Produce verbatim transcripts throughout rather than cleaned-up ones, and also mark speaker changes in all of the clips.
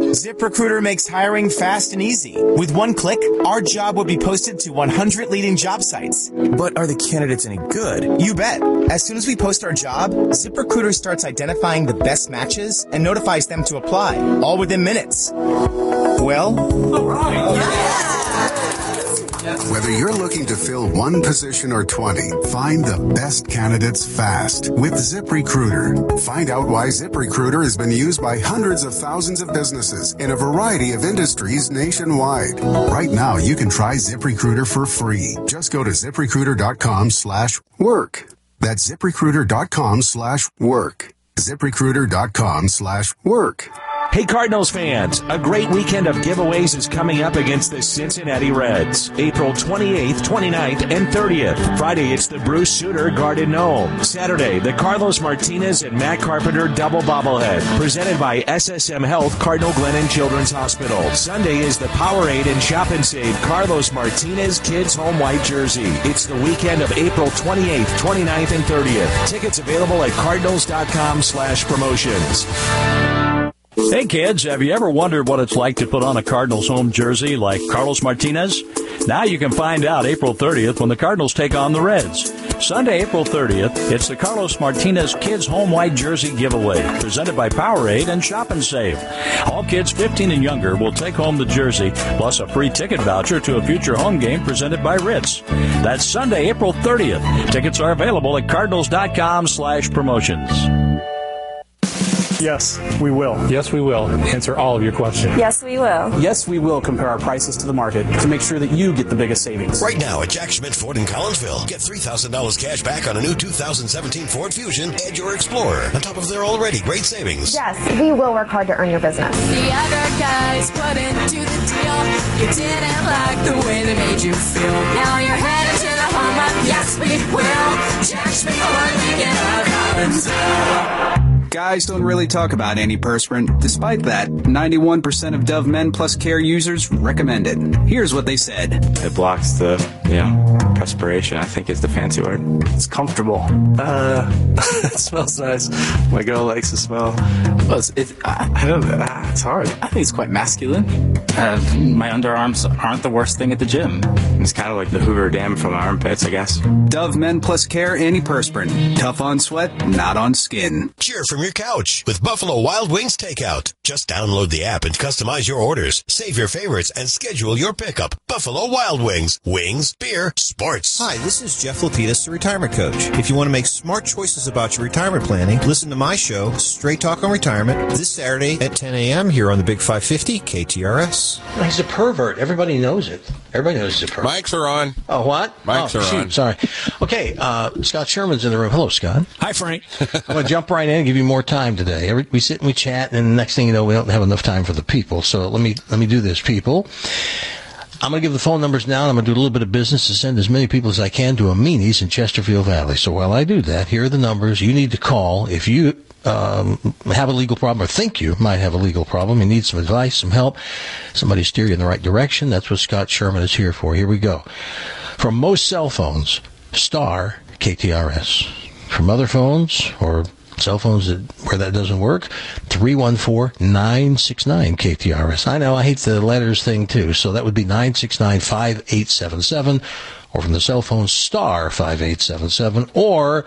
Speaker 1: ZipRecruiter makes hiring fast and easy. With one click, our job would be posted to one hundred leading job sites. But are the candidates any good? You bet. As soon as we post our job, ZipRecruiter starts identifying the best matches and notifies them to apply, all within minutes. Well, all right. Yeah.
Speaker 2: Whether you're looking to fill one position or twenty, find the best candidates fast with ZipRecruiter. Find out why ZipRecruiter has been used by hundreds of thousands of businesses in a variety of industries nationwide. Right now, you can try ZipRecruiter for free. Just go to ZipRecruiter.com slash work. That's ZipRecruiter.com slash work. ZipRecruiter.com slash work.
Speaker 3: Hey Cardinals fans, a great weekend of giveaways is coming up against the Cincinnati Reds. April twenty-eighth, twenty-ninth, and thirtieth. Friday, it's the Bruce Sutter Garden Gnome. Saturday, the Carlos Martinez and Matt Carpenter Double Bobblehead, presented by S S M Health Cardinal Glennon Children's Hospital. Sunday is the Powerade and Shop and Save Carlos Martinez Kids Home White Jersey. It's the weekend of April twenty-eighth, twenty-ninth, and thirtieth. Tickets available at cardinals.com slash promotions.
Speaker 4: Hey kids, have you ever wondered what it's like to put on a Cardinals home jersey like Carlos Martinez? Now you can find out April thirtieth when the Cardinals take on the Reds. Sunday, April thirtieth, it's the Carlos Martinez Kids Home White Jersey Giveaway, presented by Powerade and Shop and Save. All kids fifteen and younger will take home the jersey, plus a free ticket voucher to a future home game presented by Ritz. That's Sunday, April thirtieth. Tickets are available at cardinals.com slash promotions.
Speaker 5: Yes, we will. Yes, we will. Answer all of your questions.
Speaker 6: Yes, we will.
Speaker 7: Yes, we will compare our prices to the market to make sure that you get the biggest savings.
Speaker 8: Right now at Jack Schmidt Ford in Collinsville, get three thousand dollars cash back on a new two thousand seventeen Ford Fusion Edge or Explorer, on top of their already great savings.
Speaker 6: Yes, we will work hard to earn your business.
Speaker 9: The other guys put into the deal. You didn't like the way they made you feel. Now you're headed to the home run. Yes, we will. Jack Schmidt Ford, we get our Collinsville.
Speaker 10: Guys don't really talk about antiperspirant. Despite that, ninety-one percent of Dove Men Plus Care users recommend it. Here's what they said.
Speaker 11: It blocks the, you know, perspiration, I think is the fancy word.
Speaker 12: It's comfortable. Uh, it smells nice. My girl likes the smell.
Speaker 11: Well, it's, it, I, I don't know. Uh, it's hard. I think it's quite masculine. Uh, my underarms aren't the worst thing at the gym. It's kind of like the Hoover Dam from my armpits, I guess.
Speaker 10: Dove Men Plus Care antiperspirant. Tough on sweat, not on skin.
Speaker 8: Cheer from your couch with Buffalo Wild Wings Takeout. Just download the app and customize your orders. Save your favorites and schedule your pickup. Buffalo Wild Wings. Wings, beer, sports.
Speaker 13: Hi, this is Jeff Lapidus, the retirement coach. If you want to make smart choices about your retirement planning, listen to my show, Straight Talk on Retirement, this Saturday at ten a.m. here on the Big five fifty K T R S.
Speaker 14: He's a pervert. Everybody knows it. Everybody knows he's a pervert.
Speaker 15: Mics are on.
Speaker 14: Oh, what?
Speaker 15: Mics
Speaker 14: oh,
Speaker 15: are
Speaker 14: shoot,
Speaker 15: on.
Speaker 14: Sorry. Okay, uh, Scott Sherman's in the room. Hello, Scott.
Speaker 4: Hi, Frank.
Speaker 14: I'm going to jump right in and give you more time today. Every, we sit and we chat, and the next thing you know, we don't have enough time for the people. So let me let me do this, people. I'm going to give the phone numbers now, and I'm going to do a little bit of business to send as many people as I can to Amini's in Chesterfield Valley. So while I do that, here are the numbers you need to call if you um, have a legal problem or think you might have a legal problem. You need some advice, some help, somebody steer you in the right direction. That's what Scott Sherman is here for. Here we go. From most cell phones, star K T R S. From other phones or cell phones that, where that doesn't work, three one four, nine six nine K T R S. I know, I hate the letters thing too, so that would be nine six nine, five eight seven seven, or from the cell phone, star five eight seven seven, or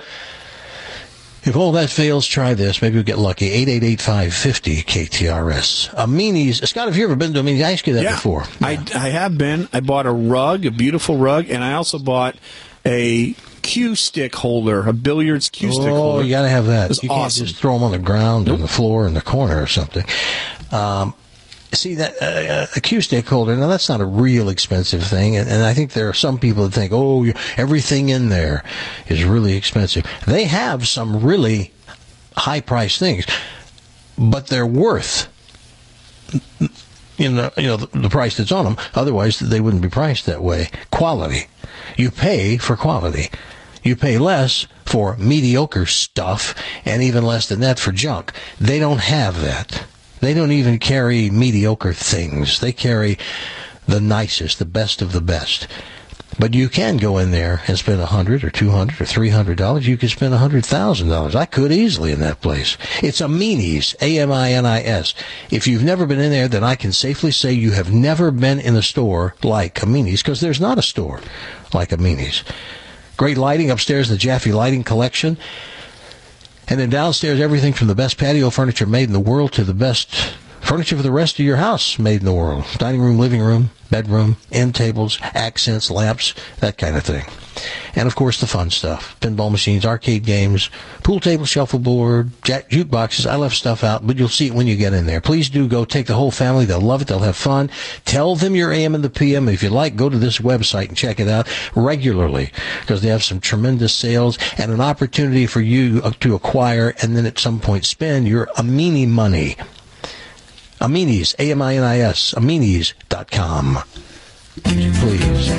Speaker 14: if all that fails, try this. Maybe we'll get lucky. eight eight eight, five five zero K T R S. Amini's. Scott, have you ever been to Amini's? I asked you that
Speaker 4: yeah,
Speaker 14: before.
Speaker 4: Yeah. I, I have been. I bought a rug, a beautiful rug, and I also bought a cue stick holder, a billiards cue stick
Speaker 14: oh,
Speaker 4: holder.
Speaker 14: Oh, you got to have that.
Speaker 4: It's
Speaker 14: you
Speaker 4: awesome.
Speaker 14: Can't just throw them on the ground, nope. on the floor, in the corner or something. Um, see, that uh, a cue stick holder, now that's not a real expensive thing, and, and I think there are some people that think, oh, everything in there is really expensive. They have some really high-priced things, but they're worth you know, you know the, the price that's on them. Otherwise, they wouldn't be priced that way. Quality. You pay for quality. You pay less for mediocre stuff, and even less than that for junk. They don't have that. They don't even carry mediocre things. They carry the nicest, the best of the best. But you can go in there and spend one hundred dollars or two hundred dollars or three hundred dollars. You could spend one hundred thousand dollars. I could easily in that place. It's Aminis, A M I N I S. If you've never been in there, then I can safely say you have never been in a store like Aminis, because there's not a store like Aminis. Great lighting upstairs, the Jaffe Lighting Collection. And then downstairs, everything from the best patio furniture made in the world to the best furniture for the rest of your house made in the world. Dining room, living room, bedroom, end tables, accents, lamps, that kind of thing. And, of course, the fun stuff. Pinball machines, arcade games, pool table, shuffleboard, jack- jukeboxes. I left stuff out, but you'll see it when you get in there. Please do go take the whole family. They'll love it. They'll have fun. Tell them your A M and the P M. If you like, go to this website and check it out regularly, because they have some tremendous sales and an opportunity for you to acquire and then at some point spend your Amini money. Aminis, A M I N I S, Aminis dot com. Please.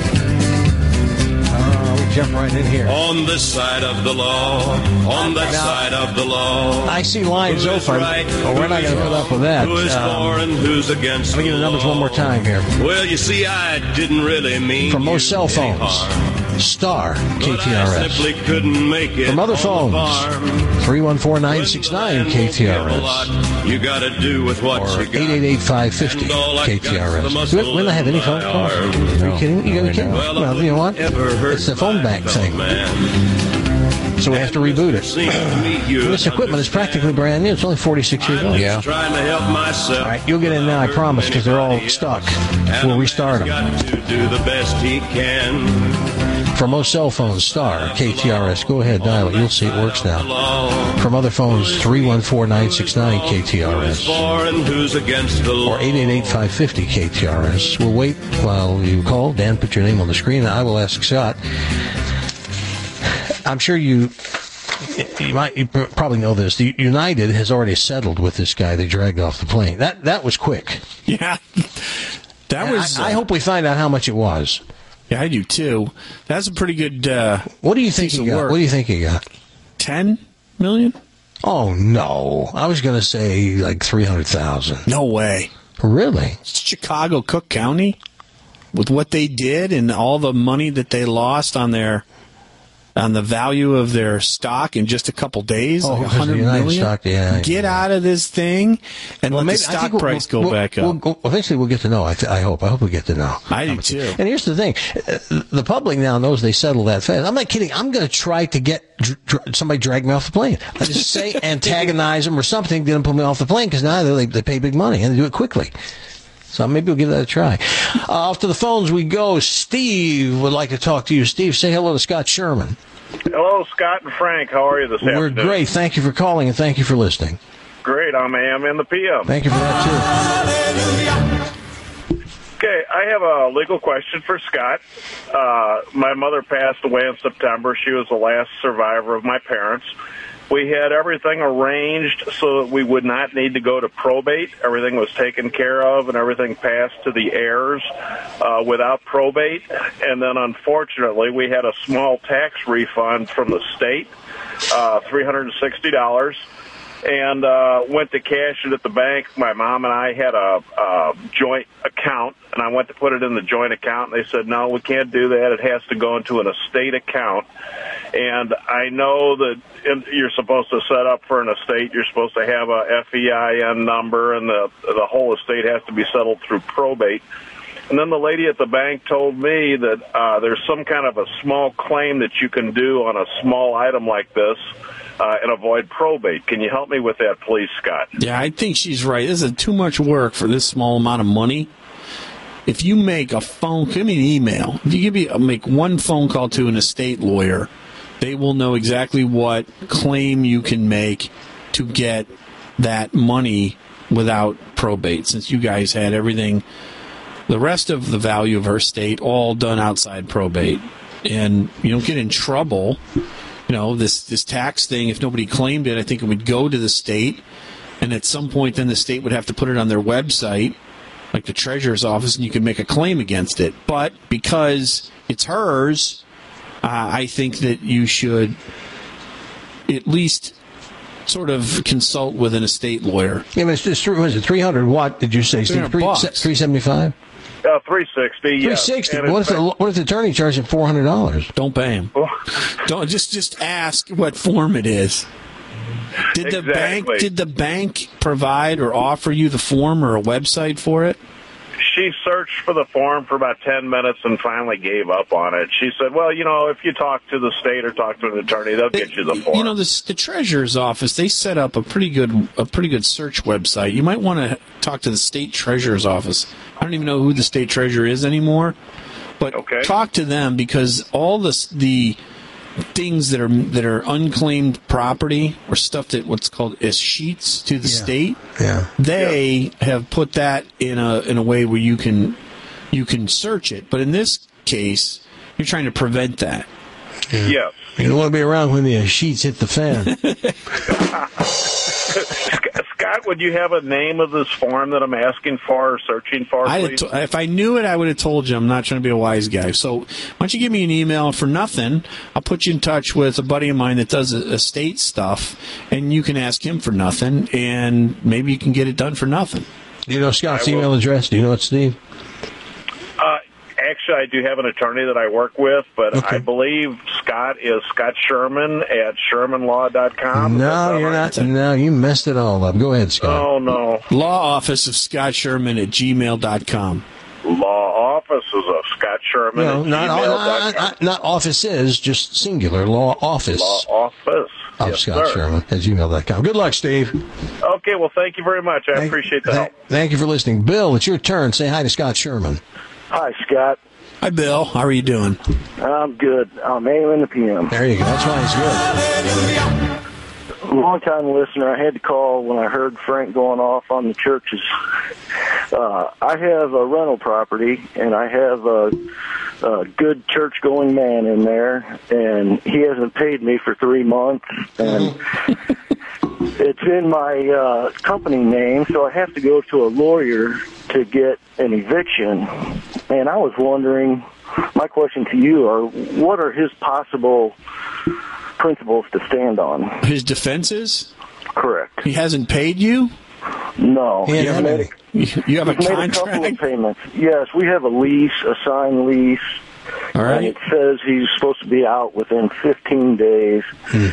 Speaker 14: Uh, we jump right in here.
Speaker 15: On this side of the law, on that now, side of the law.
Speaker 14: I see lines open. Right, oh, we're not going to put up with that.
Speaker 15: Who is
Speaker 14: um,
Speaker 15: for and who's against?
Speaker 14: Let me get the numbers one more time here.
Speaker 15: Well, you see, I didn't really mean
Speaker 14: for most cell phones. Star K T R S. From other phones, three one four, nine six nine K T R S.
Speaker 15: You gotta do with what
Speaker 14: or eight eight eight, five five zero K T R S. Do we not have any phone calls? Are you kidding? You gotta kidding? Well, you know what? It's the phone bank thing. So we have to reboot it. This equipment is practically brand new. It's only forty-six years old.
Speaker 15: Yeah. Trying to help myself.
Speaker 14: All right, you'll get in now, I promise, because they're all stuck. We'll restart them.
Speaker 15: Got to do the best he can.
Speaker 14: For most cell phones, Star K T R S. Go ahead, dial it. You'll see it works now. From other phones, three one four, nine six nine K T R S. Or eight eight eight, five five zero K T R S. We'll wait while you call. Dan, put your name on the screen, and I will ask Scott. I'm sure you you might you probably know this. The United has already settled with this guy they dragged off the plane. That that was quick.
Speaker 16: Yeah. That
Speaker 14: and
Speaker 16: was
Speaker 14: I, uh, I hope we find out how much it was.
Speaker 16: Yeah, I do too. That's a pretty good uh
Speaker 14: What do you think he got?
Speaker 16: Work.
Speaker 14: What do you think he got?
Speaker 16: ten million?
Speaker 14: Oh no. I was going to say like three hundred thousand.
Speaker 16: No way.
Speaker 14: Really?
Speaker 16: It's Chicago, Cook County, with what they did and all the money that they lost on their on the value of their stock in just a couple days,
Speaker 14: oh,
Speaker 16: like one hundred million.
Speaker 14: Stock, yeah,
Speaker 16: get
Speaker 14: yeah.
Speaker 16: out of this thing and
Speaker 14: well,
Speaker 16: let
Speaker 14: maybe,
Speaker 16: the stock
Speaker 14: we'll,
Speaker 16: price
Speaker 14: we'll,
Speaker 16: go
Speaker 14: we'll,
Speaker 16: back up.
Speaker 14: We'll, well, eventually, we'll get to know. I, th- I hope. I hope we get to know.
Speaker 16: I do too.
Speaker 14: And here's the thing: the public now knows they settled that fast. I'm not kidding. I'm going to try to get dr- dr- somebody drag me off the plane. I just say antagonize them or something, get them put me off the plane because now they they pay big money and they do it quickly. So maybe we'll give that a try. Uh, off to the phones we go. Steve would like to talk to you. Steve, say hello to Scott Sherman.
Speaker 17: Hello, Scott and Frank. How are you this
Speaker 14: We're
Speaker 17: afternoon?
Speaker 14: great. Thank you for calling and thank you for listening.
Speaker 17: Great. I'm A M and the P M.
Speaker 14: Thank you for that,
Speaker 17: too. Okay, I have a legal question for Scott. Uh, my mother passed away in September. She was the last survivor of my parents. We had everything arranged so that we would not need to go to probate. Everything was taken care of and everything passed to the heirs uh, without probate. And then, unfortunately, we had a small tax refund from the state, uh, three hundred sixty dollars, and uh, went to cash it at the bank. My mom and I had a, a joint account, and I went to put it in the joint account, and they said, no, we can't do that. It has to go into an estate account. And I know that you're supposed to set up for an estate. You're supposed to have a F E I N number, and the the whole estate has to be settled through probate. And then the lady at the bank told me that uh, there's some kind of a small claim that you can do on a small item like this uh, and avoid probate. Can you help me with that, please, Scott?
Speaker 16: Yeah, I think she's right. This is too much work for this small amount of money. If you make a phone, give me an email. If you give me make one phone call to an estate lawyer, they will know exactly what claim you can make to get that money without probate, since you guys had everything, the rest of the value of her estate, all done outside probate. And you don't get in trouble. You know, this, this tax thing, if nobody claimed it, I think it would go to the state. And at some point, then the state would have to put it on their website, like the treasurer's office, and you can make a claim against it. But because it's hers, Uh, I think that you should at least sort of consult with an estate lawyer.
Speaker 14: Yeah, but it's just, was it three hundred what did you say?
Speaker 16: three hundred bucks.
Speaker 14: three seventy-five
Speaker 17: Uh, three sixty.
Speaker 14: Three sixty. What if the what if the attorney charges him four hundred dollars?
Speaker 16: Don't pay him. Don't just just ask what form it is. Did the
Speaker 17: Exactly.
Speaker 16: bank did the bank provide or offer you the form or a website for it?
Speaker 17: She searched for the form for about ten minutes and finally gave up on it. She said, well, you know, if you talk to the state or talk to an attorney, they'll get you the form.
Speaker 16: You know, the, the treasurer's office, they set up a pretty good a pretty good search website. You might want to talk to the state treasurer's office. I don't even know who the state treasurer is anymore, but
Speaker 17: okay.
Speaker 16: talk to them because all this, the things that are that are unclaimed property or stuff that what's called as sheets to the
Speaker 14: Yeah.
Speaker 16: state,
Speaker 14: Yeah.
Speaker 16: they have put that in a in a way where you can you can search it. But in this case, you're trying to prevent that.
Speaker 14: Yeah.
Speaker 17: Yes.
Speaker 14: You don't want to be around when the sheets hit the fan.
Speaker 17: Scott, would you have a name of this form that I'm asking for or searching for,
Speaker 16: I
Speaker 17: please?
Speaker 16: had to, if I knew it, I would have told you. I'm not trying to be a wise guy. So why don't you give me an email for nothing? I'll put you in touch with a buddy of mine that does estate stuff, and you can ask him for nothing, and maybe you can get it done for nothing.
Speaker 14: Do you know Scott's email address? Do you know it, Steve?
Speaker 17: Uh, actually, I do have an attorney that I work with, but
Speaker 14: Okay.
Speaker 17: I believe Scott is Scott Sherman at sherman law dot com.
Speaker 14: No, you're not. No, you messed it all up. Go ahead, Scott.
Speaker 17: Oh, no.
Speaker 16: Law office of Scott Sherman at gmail dot com.
Speaker 17: Law offices of Scott Sherman
Speaker 14: No,
Speaker 17: at
Speaker 14: not,
Speaker 17: gmail dot com.
Speaker 14: not, not, not offices, just singular. Law office
Speaker 17: Law office.
Speaker 14: of
Speaker 17: Yes,
Speaker 14: Scott
Speaker 17: sir.
Speaker 14: Sherman at gmail dot com. Good luck, Steve.
Speaker 17: Okay, well, thank you very much. I
Speaker 14: Thank-
Speaker 17: appreciate the
Speaker 14: Th-
Speaker 17: help.
Speaker 14: Thank you for listening. Bill, it's your turn. Say hi to Scott Sherman.
Speaker 18: Hi, Scott.
Speaker 16: Hi, Bill. How are you doing?
Speaker 18: I'm good. I'm A M in the P M.
Speaker 14: There you go. That's why he's good.
Speaker 18: Long time listener. I had to call when I heard Frank going off on the churches. Uh, I have a rental property, and I have a, a good church-going man in there, and he hasn't paid me for three months, and it's in my uh, company name, so I have to go to a lawyer to get an eviction. And I was wondering, my question to you are, what are his possible principles to stand on?
Speaker 16: His defenses?
Speaker 18: Correct.
Speaker 16: He hasn't paid you?
Speaker 18: No.
Speaker 16: He
Speaker 18: He's
Speaker 16: hasn't-
Speaker 18: made a-
Speaker 16: You have a
Speaker 18: he's made a couple
Speaker 16: contract?
Speaker 18: of payments. Yes, we have a lease, a signed lease.
Speaker 16: All right.
Speaker 18: And it says he's supposed to be out within fifteen days.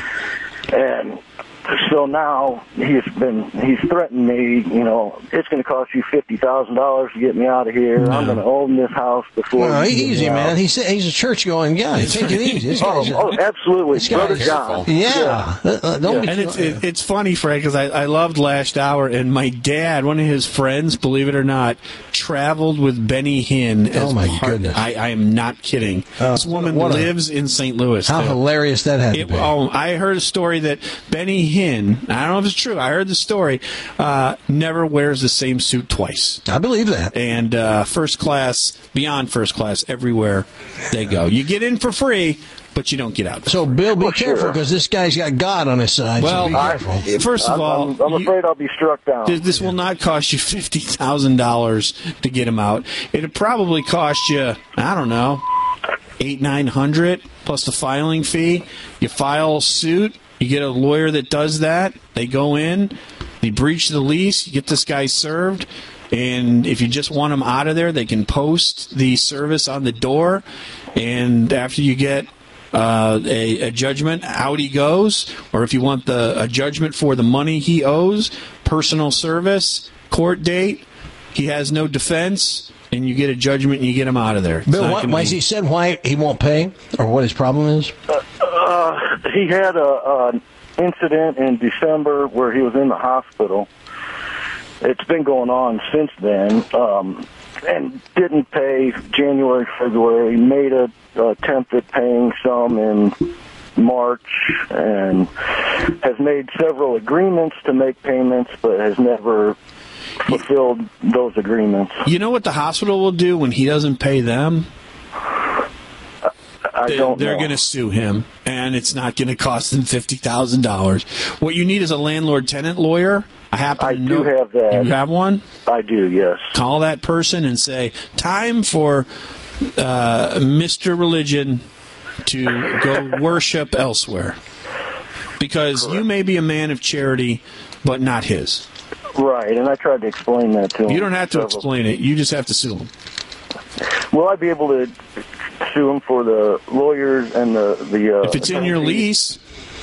Speaker 18: And so now he's been, he's threatened me, you know, it's going to cost you fifty thousand dollars to get me out of here. I'm going to own this house before
Speaker 14: Well,
Speaker 18: you get me
Speaker 14: easy,
Speaker 18: out.
Speaker 14: man. He's he's a church going guy. Take it easy. This
Speaker 18: Oh,
Speaker 14: guy's a-
Speaker 18: oh, absolutely.
Speaker 14: this guy
Speaker 18: Brother
Speaker 14: is-
Speaker 18: John.
Speaker 14: Yeah. Uh, uh, don't be
Speaker 16: And it's it, it's funny, Frank, because I, I loved Last Hour, and my dad, one of his friends, believe it or not, traveled with Benny Hinn. As
Speaker 14: Oh, my
Speaker 16: part-
Speaker 14: goodness.
Speaker 16: I, I am not kidding.
Speaker 14: Oh,
Speaker 16: this woman
Speaker 14: what a-
Speaker 16: lives in Saint Louis.
Speaker 14: How
Speaker 16: too.
Speaker 14: hilarious that had to
Speaker 16: It,
Speaker 14: be.
Speaker 16: oh, I heard a story that Benny Hinn, I don't know if it's true, I heard the story, uh, never wears the same suit twice.
Speaker 14: I believe that.
Speaker 16: And uh, first class, beyond first class, everywhere they go. You get in for free, but you don't get out.
Speaker 14: So, Bill, be
Speaker 18: Well,
Speaker 14: careful
Speaker 18: sure.
Speaker 14: because this guy's got God on his side.
Speaker 16: Well,
Speaker 14: so be
Speaker 16: I-
Speaker 14: careful.
Speaker 16: first of
Speaker 18: I'm,
Speaker 16: all,
Speaker 18: I'm, I'm
Speaker 16: you-
Speaker 18: afraid I'll be struck down.
Speaker 16: Th- This will not cost you fifty thousand dollars to get him out. It'll probably cost you, I don't know, eight, nine hundred plus the filing fee. You file suit. You get a lawyer that does that. They go in. They breach the lease. You get this guy served. And if you just want him out of there, they can post the service on the door. And after you get uh, a, a judgment, out he goes. Or if you want the a judgment for the money he owes, personal service, court date, he has no defense, and you get a judgment and you get him out of there. It's
Speaker 14: Bill,
Speaker 16: not
Speaker 14: what,
Speaker 16: gonna
Speaker 14: why
Speaker 16: be-
Speaker 14: has he said why he won't pay or what his problem is?
Speaker 18: Uh, he had a, an incident in December where he was in the hospital. It's been going on since then, um, and didn't pay January, February. Made a, a attempt at paying some in March, and has made several agreements to make payments, but has never fulfilled those agreements.
Speaker 16: You know what the hospital will do when he doesn't pay them?
Speaker 18: I
Speaker 16: They,
Speaker 18: don't
Speaker 16: they're
Speaker 18: know.
Speaker 16: going to sue him, and it's not going to cost them fifty thousand dollars. What you need is a landlord-tenant lawyer. I happen
Speaker 18: I
Speaker 16: to
Speaker 18: do
Speaker 16: know.
Speaker 18: have that.
Speaker 16: You have one?
Speaker 18: I do, yes.
Speaker 16: Call that person and say, time for uh, Mister Religion to go worship elsewhere. Because you may be a man of charity, but not his.
Speaker 18: Right, and I tried to explain that to him.
Speaker 16: You don't have to
Speaker 18: several-
Speaker 16: explain it. You just have to sue him.
Speaker 18: will I be able to sue them for the lawyers and the the? Uh,
Speaker 16: if it's in your lease,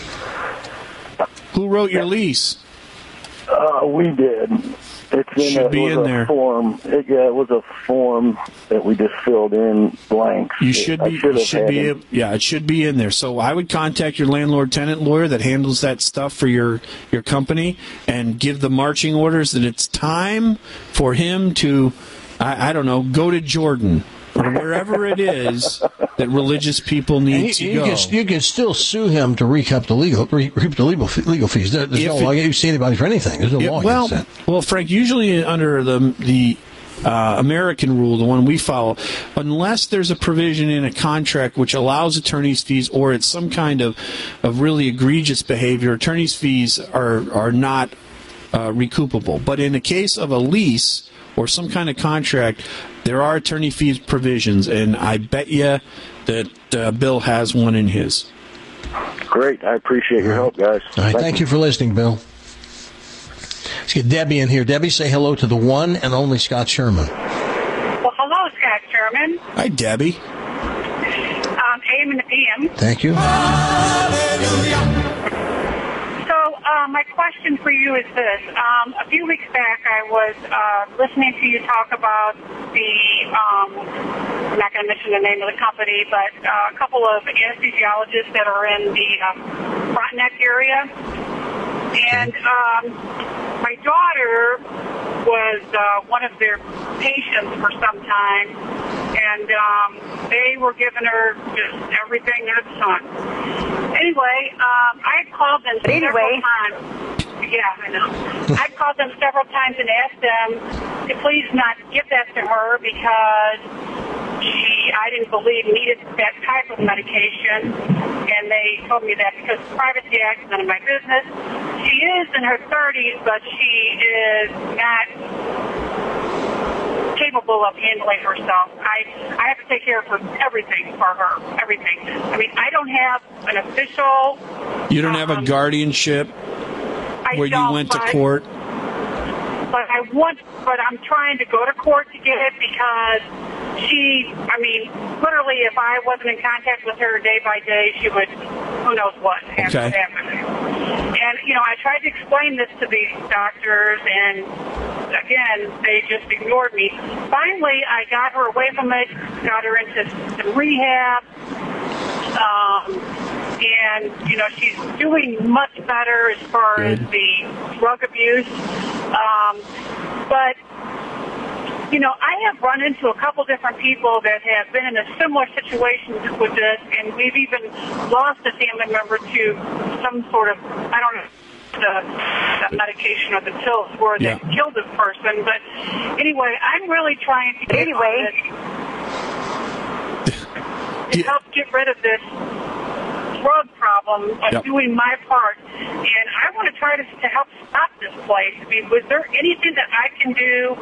Speaker 16: who wrote your lease?
Speaker 18: Uh, we did. It's in
Speaker 16: Should
Speaker 18: a,
Speaker 16: be
Speaker 18: it was
Speaker 16: in
Speaker 18: a
Speaker 16: there.
Speaker 18: form. It, yeah, it was a form that we just filled in blanks.
Speaker 16: You should
Speaker 18: I
Speaker 16: be.
Speaker 18: should
Speaker 16: You
Speaker 18: have
Speaker 16: should
Speaker 18: had
Speaker 16: be.
Speaker 18: him.
Speaker 16: Yeah, it should be in there. So I would contact your landlord-tenant lawyer that handles that stuff for your your company, and give the marching orders that it's time for him to, I, I don't know, go to Jordan or wherever it is that religious people need
Speaker 14: And you,
Speaker 16: to
Speaker 14: you
Speaker 16: go.
Speaker 14: can, you can still sue him to recoup the legal re- recoup the legal fe- legal fees. There, there's
Speaker 16: If
Speaker 14: no
Speaker 16: it-
Speaker 14: law. You see anybody for anything. There's no
Speaker 16: Yeah,
Speaker 14: law
Speaker 16: well,
Speaker 14: against that.
Speaker 16: well, Frank, usually under the the uh, American rule, the one we follow, unless there's a provision in a contract which allows attorney's fees, or it's some kind of, of really egregious behavior, attorney's fees are are not uh, recoupable. But in the case of a lease or some kind of contract, there are attorney fees provisions, and I bet you that uh, Bill has one in his.
Speaker 18: Great. I appreciate your help, guys.
Speaker 14: All right, thank you for listening, Bill. Let's get Debbie in here. Debbie, say hello to the one and only Scott Sherman.
Speaker 19: Well, hello, Scott Sherman.
Speaker 16: Hi, Debbie.
Speaker 19: Um, A M and the P M.
Speaker 14: Thank you.
Speaker 19: So, uh, my question for you is this. Um, a few weeks back, I was uh, listening to you talk about the, um, I'm not going to mention the name of the company, but uh, a couple of anesthesiologists that are in the uh, Frontenac area. And um, my daughter was uh, one of their patients for some time, and um, they were giving her just everything under the sun. Anyway, um, I had called them several
Speaker 6: Anyway.
Speaker 19: times. Yeah, I know. I called them several times and asked them to please not give that to her because she, I didn't believe, needed that type of medication. And they told me that because Privacy Act is none of my business. She is in her thirties, but she is not capable of handling herself. I I have to take care of her, everything for her, everything. I mean, I don't have an official.
Speaker 16: You don't have a
Speaker 19: um,
Speaker 16: guardianship
Speaker 19: I
Speaker 16: where you
Speaker 19: don't,
Speaker 16: went to
Speaker 19: but-
Speaker 16: court?
Speaker 19: But I want, but I'm trying to go to court to get it because she, I mean, literally, if I wasn't in contact with her day by day, she would, who knows what have
Speaker 16: Okay.
Speaker 19: happen. And, you know, I tried to explain this to these doctors, and again, they just ignored me. Finally, I got her away from it, got her into some rehab. Um, and, you know, she's doing much better as far
Speaker 16: Good.
Speaker 19: as the drug abuse. Um, but, you know, I have run into a couple different people that have been in a similar situation with this, and we've even lost a family member to some sort of, I don't know, the, the medication or the pills where
Speaker 16: Yeah.
Speaker 19: they killed this person. But anyway, I'm really trying to get
Speaker 6: Anyway.
Speaker 19: on this to help get rid of this drug problem of
Speaker 16: Yep.
Speaker 19: doing my part. And I want to try to, to help stop this place. I mean, was there anything that I can do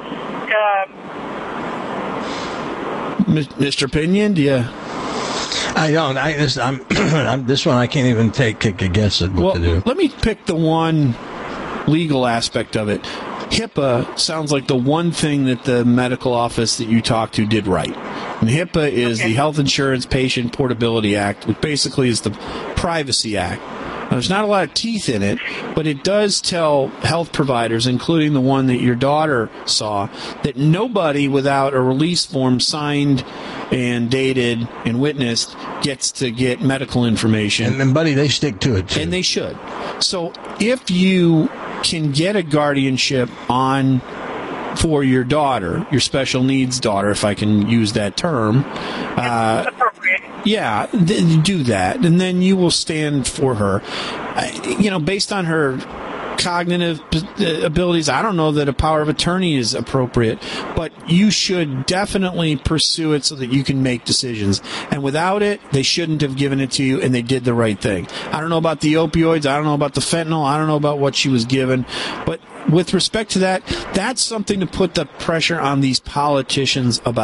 Speaker 19: to...
Speaker 16: Mis- Mister Pinion, do you?
Speaker 14: I don't. I this, I'm, I'm. This one I can't even take kick against it. What
Speaker 16: Well,
Speaker 14: to do?
Speaker 16: let me pick the one legal aspect of it. HIPAA sounds like the one thing that the medical office that you talked to did right. And HIPAA is the Health Insurance Patient Portability Act, which basically is the Privacy Act. Now, there's not a lot of teeth in it, but it does tell health providers, including the one that your daughter saw, that nobody without a release form signed and dated and witnessed gets to get medical information.
Speaker 14: And, and buddy, they stick to it too.
Speaker 16: And they should. So if you can get a guardianship on for your daughter, your special needs daughter, if I can use that term, uh, yeah, th- do that, and then you will stand for her. Uh, you know, based on her cognitive p- abilities, I don't know that a power of attorney is appropriate, but you should definitely pursue it so that you can make decisions. And without it, they shouldn't have given it to you, and they did the right thing. I don't know about the opioids. I don't know about the fentanyl. I don't know about what she was given. But with respect to that, that's something to put the pressure on these politicians about.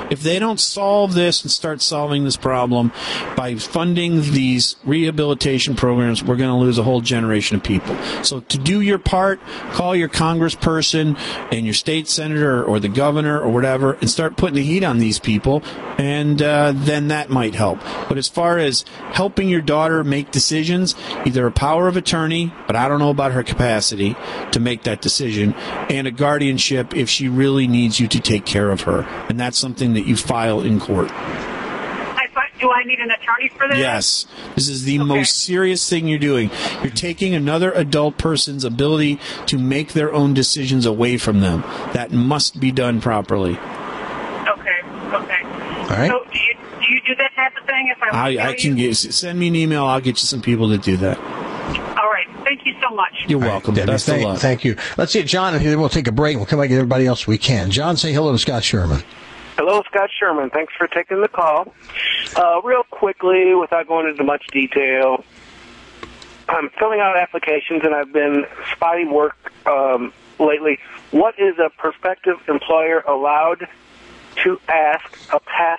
Speaker 16: If they don't solve this and start solving this problem by funding these rehabilitation programs, we're going to lose a whole generation of people. So to do your part, call your congressperson and your state senator or the governor or whatever and start putting the heat on these people, and uh, then that might help. But as far as helping your daughter make decisions, either a power of attorney, but I don't know about her capacity to make that decision, and a guardianship if she really needs you to take care of her. And that's something that you file in court.
Speaker 19: I thought, do I need an attorney for this?
Speaker 16: Yes. This is the okay. most serious thing you're doing. You're taking another adult person's ability to make their own decisions away from them. That must be done properly.
Speaker 19: Okay, okay.
Speaker 14: All right.
Speaker 19: So do you, do you do that type of thing? If I,
Speaker 16: I, I can get, send me an email. I'll get you some people to do that.
Speaker 19: All right. Thank you so much.
Speaker 16: You're welcome.
Speaker 14: Right,
Speaker 16: Best
Speaker 14: thank,
Speaker 16: of luck.
Speaker 14: Thank you. Let's get John in here. Then we'll take a break. We'll come back and get everybody else we can. John, say hello to Scott Sherman.
Speaker 20: Hello, Scott Sherman. Thanks for taking the call. Uh, real quickly, without going into much detail, I'm filling out applications, and I've been spotty work um, lately. What is a prospective employer allowed to ask a past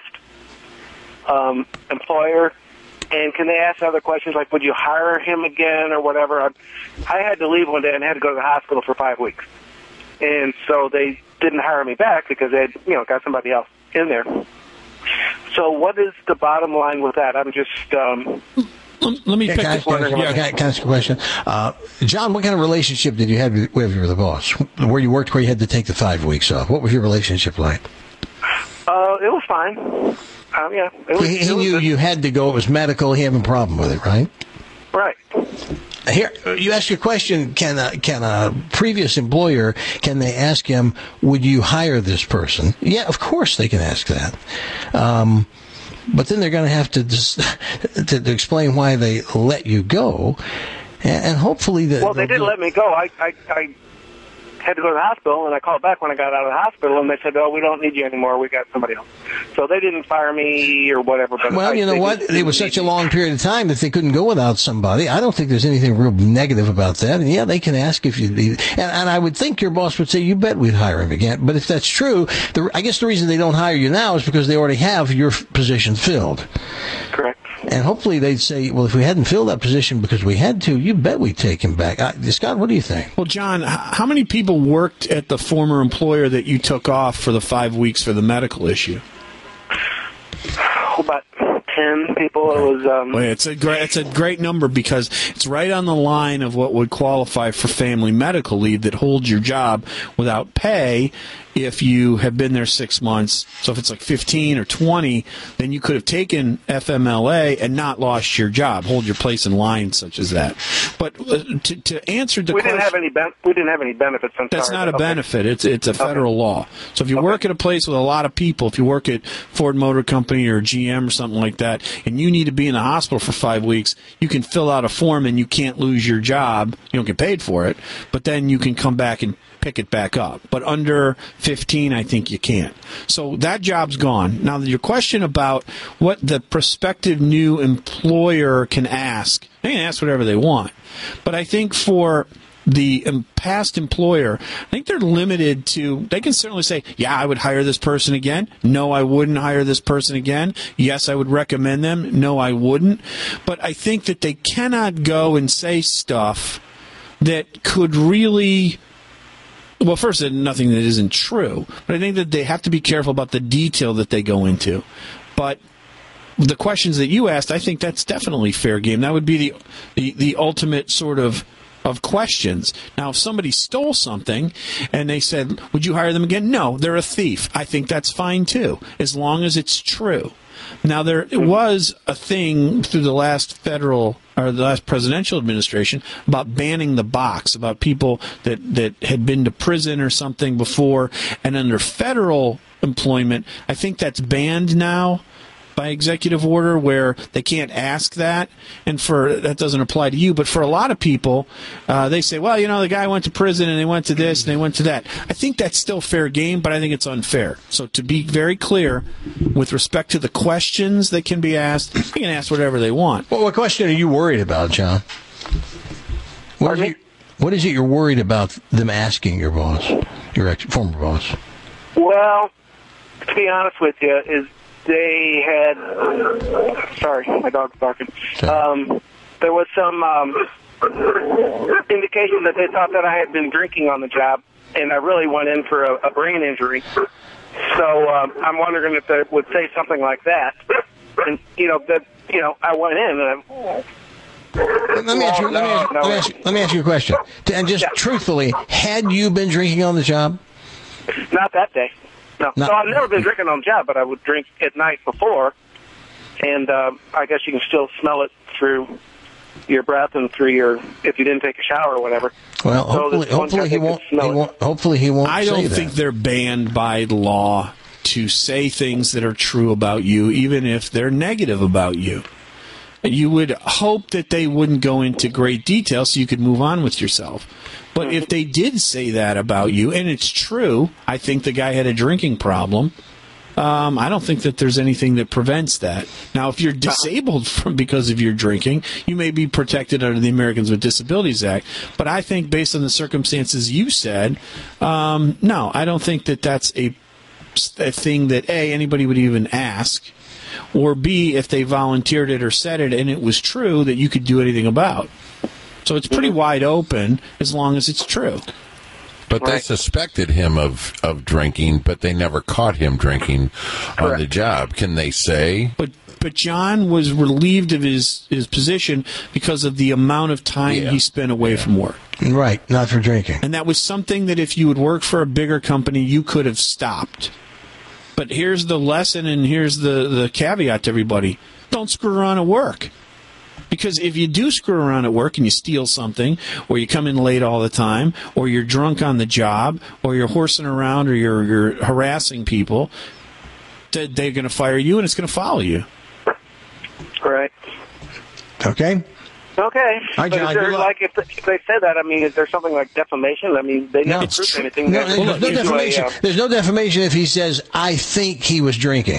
Speaker 20: um, employer? And can they ask other questions like, would you hire him again or whatever? I, I had to leave one day and had to go to the hospital for five weeks. And so they didn't hire me back because they had, you know, got somebody else in there. So what is the bottom line with that? I'm just... Um,
Speaker 16: Let me
Speaker 14: yeah,
Speaker 16: pick
Speaker 14: can I,
Speaker 16: this one.
Speaker 14: Can I, can I ask a question? Uh, John, what kind of relationship did you have with, with the boss? Where you worked, where you had to take the five weeks off? What was your relationship like?
Speaker 20: Uh, it was fine. Um, yeah, it was,
Speaker 14: he he
Speaker 20: it was
Speaker 14: knew
Speaker 20: good.
Speaker 14: you had to go. It was medical. He had a problem with it, right?
Speaker 20: Right.
Speaker 14: Here, you ask your question, can a, can a previous employer, can they ask him, would you hire this person? Yeah, of course they can ask that. Um, but then they're going to have to, dis- to to explain why they let you go. And, and hopefully... The,
Speaker 20: well, they did let me go. I, I, I had to go to the hospital, and I called back when I got out of the hospital, and they said, oh, we don't need you anymore. We got somebody else. So they didn't fire me or whatever. But
Speaker 14: well,
Speaker 20: I,
Speaker 14: you know what? It was such a long period of time that they couldn't go without somebody. I don't think there's anything real negative about that. And, yeah, they can ask if you need. And, and I would think your boss would say, you bet we'd hire him again. But if that's true, the, I guess the reason they don't hire you now is because they already have your position filled.
Speaker 20: Correct.
Speaker 14: And hopefully they'd say, well, if we hadn't filled that position because we had to, you bet we'd take him back. I, Scott, what do you think?
Speaker 16: Well, John, how many people worked at the former employer that you took off for the five weeks for the medical issue?
Speaker 20: About ten people. It was. Um,
Speaker 16: well, it's a great. It's a great number because it's right on the line of what would qualify for family medical leave that holds your job without pay. If you have been there six months, so if it's like fifteen or twenty, then you could have taken F M L A and not lost your job, hold your place in line, such as that. But uh, to, to answer the
Speaker 20: we
Speaker 16: question,
Speaker 20: didn't have any. Ben- we didn't have any benefits. I'm
Speaker 16: that's
Speaker 20: sorry,
Speaker 16: not a
Speaker 20: okay.
Speaker 16: benefit. It's it's a federal okay. law. So if you okay. work at a place with a lot of people, if you work at Ford Motor Company or G M or something like that, and you need to be in the hospital for five weeks, you can fill out a form and you can't lose your job. You don't get paid for it, but then you can come back and pick it back up. But under fifteen, I think you can't. So that job's gone. Now, your question about what the prospective new employer can ask, they can ask whatever they want. But I think for the past employer, I think they're limited to, they can certainly say, yeah, I would hire this person again. No, I wouldn't hire this person again. Yes, I would recommend them. No, I wouldn't. But I think that they cannot go and say stuff that could really... Well, first, nothing that isn't true. But I think that they have to be careful about the detail that they go into. But the questions that you asked, I think that's definitely fair game. That would be the the, the ultimate sort of, of questions. Now, if somebody stole something and they said, would you hire them again? No, they're a thief. I think that's fine, too, as long as it's true. Now, there was a thing through the last federal or the last presidential administration about banning the box, about people that, that had been to prison or something before. And under federal employment, I think that's banned now by executive order, where they can't ask that. And for that doesn't apply to you, but for a lot of people, uh, they say, well, you know, the guy went to prison and they went to this and they went to that. I think that's still fair game, but I think it's unfair. So to be very clear, with respect to the questions that can be asked, they can ask whatever they want.
Speaker 14: Well, what question are you worried about, John? What, is, you, what is it you're worried about them asking your boss, your ex, former boss?
Speaker 20: Well, to be honest with you, is they had. Sorry, my dog's barking. Um, there was some um, indication that they thought that I had been drinking on the job, and I really went in for a, a brain injury. So um, I'm wondering if they would say something like that, and you know that you know I went in and I.
Speaker 14: Let me, ask you, let, me ask, let, me ask, let me ask you a question. And just yeah. truthfully, had you been drinking on the job?
Speaker 20: Not that day. No.
Speaker 14: Not,
Speaker 20: so I've never been drinking on the job, but I would drink at night before. And uh, I guess you can still smell it through your breath and through your, if you didn't take a shower or whatever.
Speaker 14: Well, so hopefully, hopefully he won't, he won't. Hopefully he won't.
Speaker 16: I
Speaker 14: say
Speaker 16: don't
Speaker 14: that.
Speaker 16: think they're banned by law to say things that are true about you, even if they're negative about you. You would hope that they wouldn't go into great detail so you could move on with yourself. But if they did say that about you, and it's true, I think the guy had a drinking problem. Um, I don't think that there's anything that prevents that. Now, if you're disabled from because of your drinking, you may be protected under the Americans with Disabilities Act. But I think based on the circumstances you said, um, no, I don't think that that's a, a thing that, A, anybody would even ask, or B, if they volunteered it or said it and it was true, that you could do anything about. So it's pretty wide open as long as it's true.
Speaker 21: But right. They suspected him of, of drinking, but they never caught him drinking Correct. On the job. Can they say?
Speaker 16: But but John was relieved of his, his position because of the amount of time yeah. he spent away yeah. from work.
Speaker 14: Right, not for drinking.
Speaker 16: And that was something that if you had worked for a bigger company, you could have stopped. But here's the lesson, and here's the, the caveat to everybody. Don't screw around at work. Because if you do screw around at work and you steal something, or you come in late all the time, or you're drunk on the job, or you're horsing around, or you're, you're harassing people, they're going to fire you, and it's going to follow you.
Speaker 20: Right.
Speaker 14: Okay.
Speaker 20: Okay.
Speaker 14: Hi, John,
Speaker 20: but is there, like, if, if they said that, I mean, is there something like defamation? I mean, they never
Speaker 14: no,
Speaker 20: proved
Speaker 14: tr-
Speaker 20: anything.
Speaker 14: No, there's, no defamation.
Speaker 20: A, uh,
Speaker 14: there's no defamation if he says, I think he was drinking.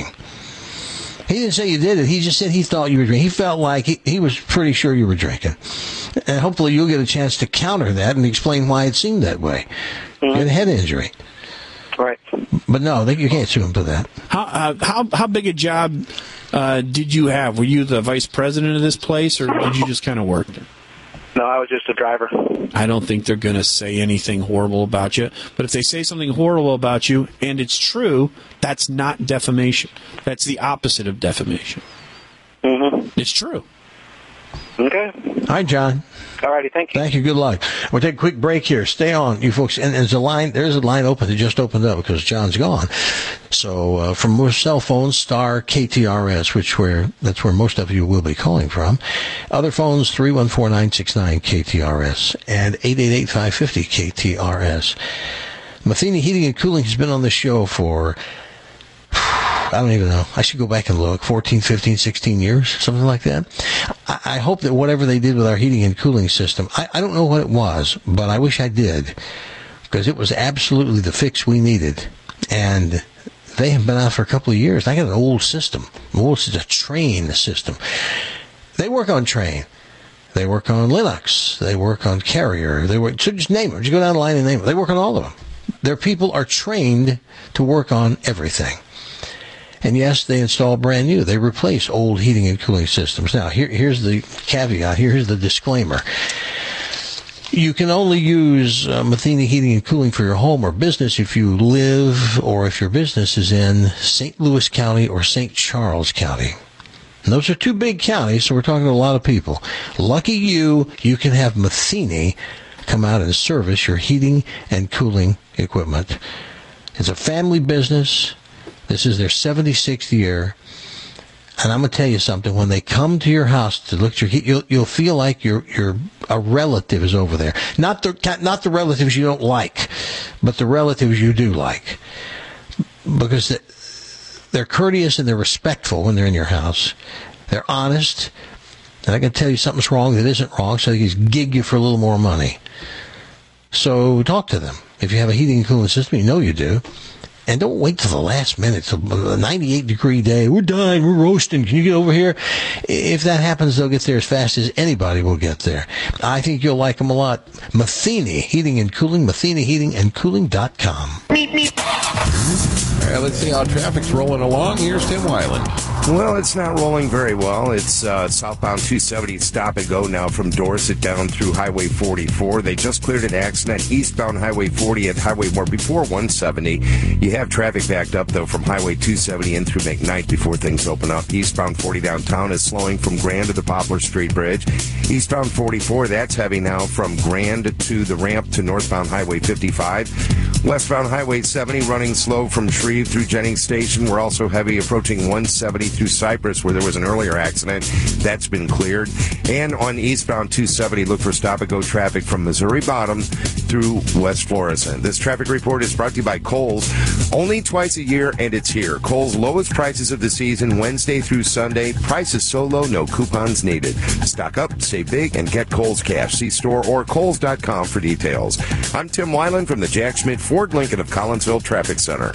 Speaker 14: He didn't say you did it. He just said he thought you were drinking. He felt like he, he was pretty sure you were drinking. And hopefully you'll get a chance to counter that and explain why it seemed that way. Mm-hmm. You had a head injury.
Speaker 20: Right.
Speaker 14: But no, they, you can't sue him for that.
Speaker 16: How uh, how how big a job uh, did you have? Were you the vice president of this place, or did you just kind of work there?
Speaker 20: No, I was just a driver.
Speaker 16: I don't think they're going to say anything horrible about you. But if they say something horrible about you, and it's true, that's not defamation. That's the opposite of defamation.
Speaker 20: Mm-hmm.
Speaker 16: It's true.
Speaker 20: Okay.
Speaker 14: Hi, John.
Speaker 20: All righty, thank you.
Speaker 14: Thank you. Good luck. We'll take a quick break here. Stay on, you folks. And there's a line. There's a line open that just opened up because John's gone. So uh, from most cell phones, star K T R S, which where that's where most of you will be calling from. Other phones, three one four nine six nine K T R S and eight eight eight five five zero K T R S. Matheny Heating and Cooling has been on the show for, I don't even know. I should go back and look. fourteen, fifteen, sixteen years, something like that. I, I hope that whatever they did with our heating and cooling system, I, I don't know what it was, but I wish I did, because it was absolutely the fix we needed. And they have been out for a couple of years. I got an old system. Old it's a Train system. They work on Train. They work on Linux. They work on Carrier. They work, so just name them. Just go down the line and name them. They work on all of them. Their people are trained to work on everything. And yes, they install brand new. They replace old heating and cooling systems. Now, here, here's the caveat. Here's the disclaimer. You can only use uh, Matheny Heating and Cooling for your home or business if you live or if your business is in Saint Louis County or Saint Charles County. And those are two big counties, so we're talking to a lot of people. Lucky you, you can have Matheny come out and service your heating and cooling equipment. It's a family business. This is their seventy-sixth year. And I'm going to tell you something. When they come to your house to look at your heat, you'll, you'll feel like you're, you're, a relative is over there. Not the, not the relatives you don't like, but the relatives you do like. Because they're courteous and they're respectful when they're in your house. They're honest. And I can tell you something's wrong that isn't wrong, so they can gig you for a little more money. So talk to them. If you have a heating and cooling system, you know you do. And don't wait till the last minute. It's a ninety-eight degree day. We're dying. We're roasting. Can you get over here? If that happens, they'll get there as fast as anybody will get there. I think you'll like them a lot. Matheny Heating and Cooling, Matheny Heating and Cooling dot com.
Speaker 21: right, let's see how traffic's rolling along. Here's Tim Weiland.
Speaker 1: Well, it's not rolling very well. It's uh, southbound two seventy stop and go now from Dorset down through Highway forty-four. They just cleared an accident eastbound Highway forty at Highway more before one seventy. You have traffic backed up, though, from Highway two seventy in through McKnight before things open up. Eastbound forty downtown is slowing from Grand to the Poplar Street Bridge. Eastbound forty-four, that's heavy now from Grand to the ramp to northbound Highway fifty-five. Westbound Highway seventy running slow from Shreve through Jennings Station. We're also heavy approaching one seventy through Cypress, where there was an earlier accident. That's been cleared. And on eastbound two seventy, look for stop-and-go traffic from Missouri Bottom through West Florissant. This traffic report is brought to you by Kohl's. Only twice a year, and it's here. Kohl's lowest prices of the season, Wednesday through Sunday. Prices so low, no coupons needed. Stock up, save big, and get Kohl's cash. See store or Kohl's dot com for details. I'm Tim Weiland from the Jack Schmidt Ford Lincoln of Collinsville Traffic Center.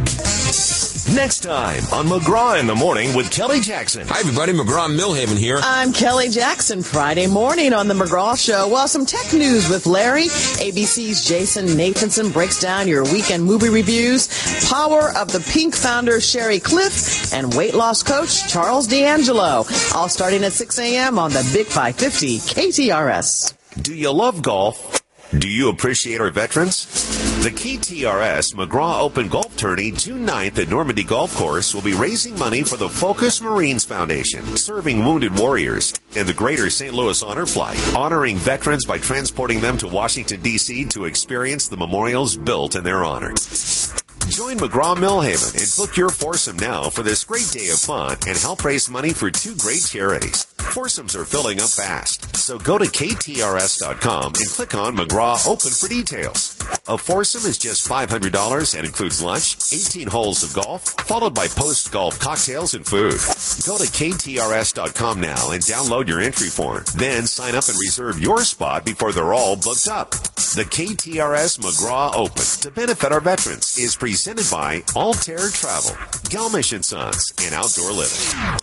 Speaker 3: Next time on McGraw in the Morning with Kelly Jackson.
Speaker 22: Hi, everybody. McGraw Millhaven here.
Speaker 23: I'm Kelly Jackson. Friday morning on the McGraw Show. Well, some tech news with Larry. A B C's Jason Nathanson breaks down your weekend movie reviews. Power of the Pink founder Sherry Cliff and weight loss coach Charles D'Angelo. All starting at six a.m. on the Big five fifty K T R S.
Speaker 3: Do you love golf? Do you appreciate our veterans? The K T R S McGraw Open Golf Tourney, June ninth at Normandy Golf Course, will be raising money for the Focus Marines Foundation, serving wounded warriors, and the Greater Saint Louis Honor Flight, honoring veterans by transporting them to Washington, D C to experience the memorials built in their honor. Join McGraw Millhaven and book your foursome now for this great day of fun and help raise money for two great charities. Foursomes are filling up fast, so go to K T R S dot com and click on McGraw Open for details. A foursome is just five hundred dollars and includes lunch, eighteen holes of golf, followed by post-golf cocktails and food. Go to K T R S dot com now and download your entry form. Then sign up and reserve your spot before they're all booked up. The K T R S McGraw Open to benefit our veterans is presented by Altair Travel, Galmish and Sons, and Outdoor Living.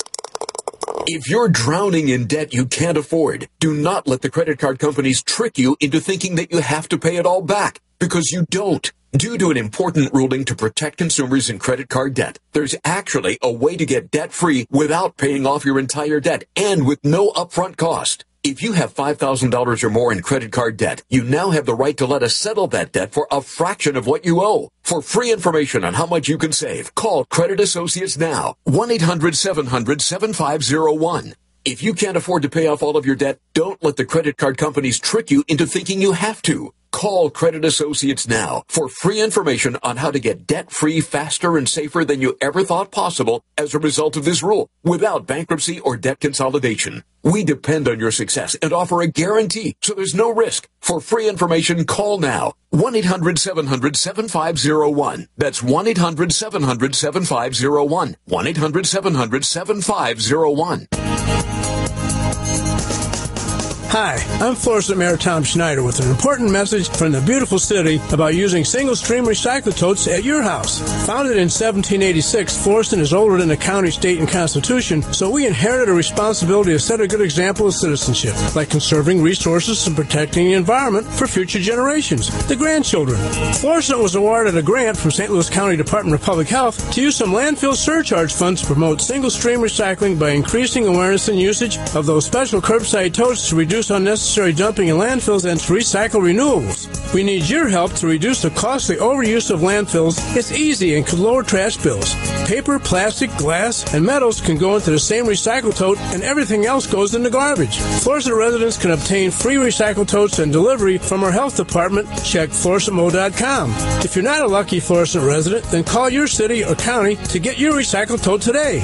Speaker 24: If you're drowning in debt you can't afford, do not let the credit card companies trick you into thinking that you have to pay it all back, because you don't. Due to an important ruling to protect consumers in credit card debt, there's actually a way to get debt-free without paying off your entire debt and with no upfront cost. If you have five thousand dollars or more in credit card debt, you now have the right to let us settle that debt for a fraction of what you owe. For free information on how much you can save, call Credit Associates now, one eight hundred seven hundred seventy-five oh one. If you can't afford to pay off all of your debt, don't let the credit card companies trick you into thinking you have to. Call Credit Associates now for free information on how to get debt-free faster and safer than you ever thought possible as a result of this rule, without bankruptcy or debt consolidation. We depend on your success and offer a guarantee, so there's no risk. For free information, call now. one eight hundred seven hundred seventy-five oh one. That's one eight hundred seven hundred seventy-five oh one. one eight hundred seven hundred seventy-five oh one.
Speaker 25: Hi, I'm Florissant Mayor Tom Schneider with an important message from the beautiful city about using single-stream recycle totes at your house. Founded in seventeen eighty-six, Florissant is older than the county, state, and constitution, so we inherited a responsibility to set a good example of citizenship, like conserving resources and protecting the environment for future generations, the grandchildren. Florissant was awarded a grant from Saint Louis County Department of Public Health to use some landfill surcharge funds to promote single-stream recycling by increasing awareness and usage of those special curbside totes to reduce unnecessary dumping in landfills and to recycle renewables. We need your help to reduce the costly overuse of landfills. It's easy and could lower trash bills. Paper, plastic, glass, and metals can go into the same recycle tote, and everything else goes in the garbage. Florissant residents can obtain free recycle totes and delivery from our health department. Check florissant mo dot com. If you're not a lucky Florissant resident, then call your city or county to get your recycle tote today.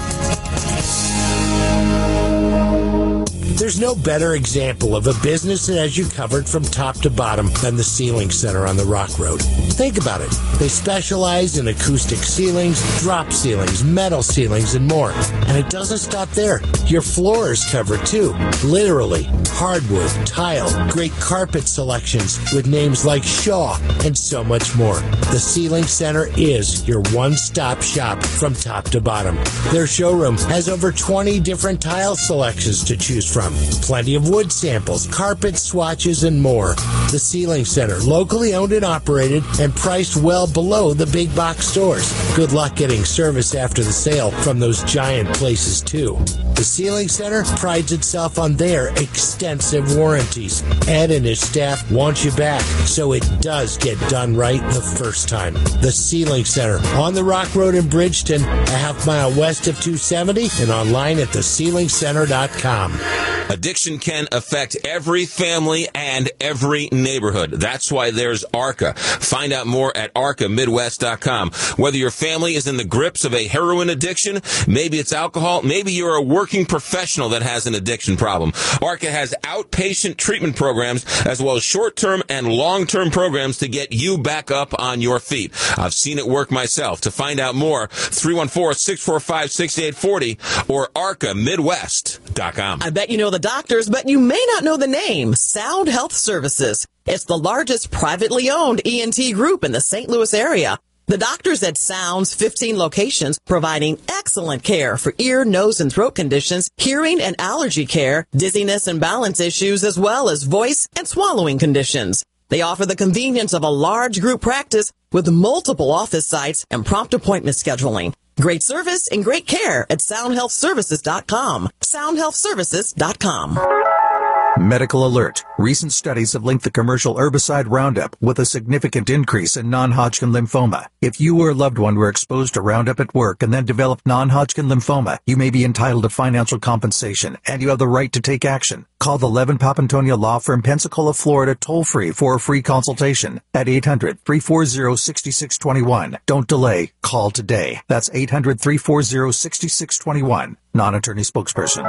Speaker 26: There's no better example of a business that has you covered from top to bottom than the Ceiling Center on the Rock Road. Think about it. They specialize in acoustic ceilings, drop ceilings, metal ceilings, and more. And it doesn't stop there. Your floor is covered too. Literally. Hardwood, tile, great carpet selections with names like Shaw, and so much more. The Ceiling Center is your one-stop shop from top to bottom. Their showroom has over twenty different tile selections to choose from. from. Plenty of wood samples, carpet swatches, and more. The Ceiling Center, locally owned and operated and priced well below the big box stores. Good luck getting service after the sale from those giant places, too. The Ceiling Center prides itself on their extensive warranties. Ed and his staff want you back, so it does get done right the first time. The Ceiling Center, on the Rock Road in Bridgeton, a half mile west of two seventy, and online at the ceiling center dot com.
Speaker 22: Addiction can affect every family and every neighborhood. That's why there's ARCA. Find out more at arca midwest dot com. Whether your family is in the grips of a heroin addiction, maybe it's alcohol, maybe you're a working professional that has an addiction problem. ARCA has outpatient treatment programs as well as short-term and long-term programs to get you back up on your feet. I've seen it work myself. To find out more, three one four, six four five, six eight four zero or arca midwest dot com.
Speaker 23: I bet you know the doctors, but you may not know the name, Sound Health Services. It's the largest privately owned E N T group in the Saint Louis area. The doctors at Sound's fifteen locations providing excellent care for ear, nose, and throat conditions, hearing and allergy care, dizziness and balance issues, as well as voice and swallowing conditions. They offer the convenience of a large group practice with multiple office sites and prompt appointment scheduling. Great service and great care at sound health services dot com. sound health services dot com.
Speaker 2: Medical alert. Recent studies have linked the commercial herbicide Roundup with a significant increase in non-Hodgkin lymphoma. If you or a loved one were exposed to Roundup at work and then developed non-Hodgkin lymphoma, you may be entitled to financial compensation, and you have the right to take action. Call the Levin Papantonia Law Firm, Pensacola, Florida, toll-free for a free consultation at eight hundred, three four zero, six six two one. Don't delay. Call today. That's eight hundred, three four zero, six six two one. Non-attorney spokesperson.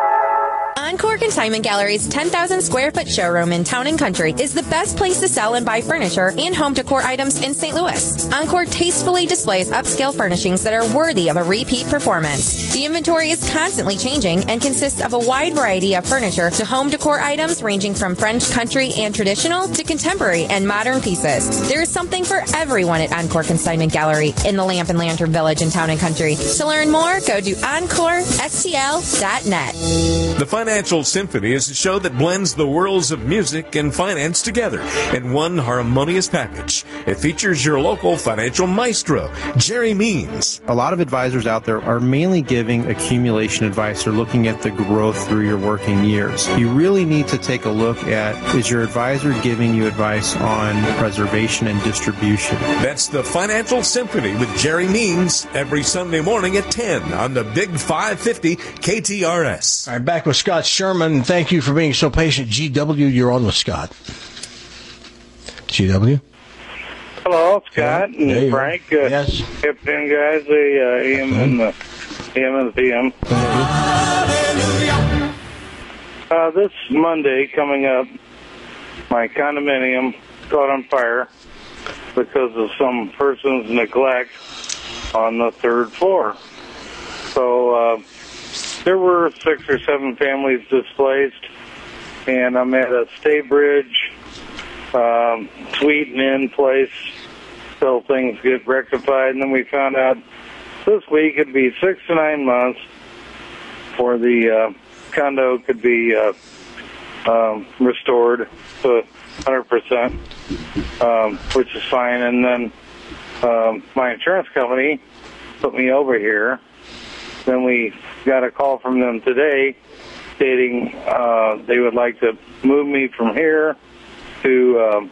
Speaker 5: Encore Consignment Gallery's ten thousand square foot showroom in Town and Country is the best place to sell and buy furniture and home decor items in Saint Louis. Encore tastefully displays upscale furnishings that are worthy of a repeat performance. The inventory is constantly changing and consists of a wide variety of furniture to home decor items ranging from French, country, and traditional to contemporary and modern pieces. There is something for everyone at Encore Consignment Gallery in the Lamp and Lantern Village in Town and Country. To learn more, go to encore s t l dot net.
Speaker 3: The Financial Symphony is a show that blends the worlds of music and finance together in one harmonious package. It features your local financial maestro, Jerry Means.
Speaker 7: A lot of advisors out there are mainly giving accumulation advice or looking at the growth through your working years. You really need to take a look at, is your advisor giving you advice on preservation and distribution?
Speaker 3: That's the Financial Symphony with Jerry Means every Sunday morning at ten on the Big five fifty K T R S.
Speaker 14: All right, back with Scott Sherman. Thank you for being so patient. G W, you're on with Scott. G W?
Speaker 9: Hello, Scott yeah, and Frank. Uh,
Speaker 14: yes.
Speaker 9: Afternoon, guys. The uh, A M and the A M and the P M. Uh, this Monday coming up, my condominium caught on fire because of some person's neglect on the third floor. So uh, there were six or seven families displaced, and I'm at a Staybridge um, suite and in place till things get rectified. And then we found out this week it'd be six to nine months for the uh, condo could be uh, um, restored to one hundred percent, um, which is fine. And then um, my insurance company put me over here. Then we got a call from them today stating uh, they would like to move me from here to um,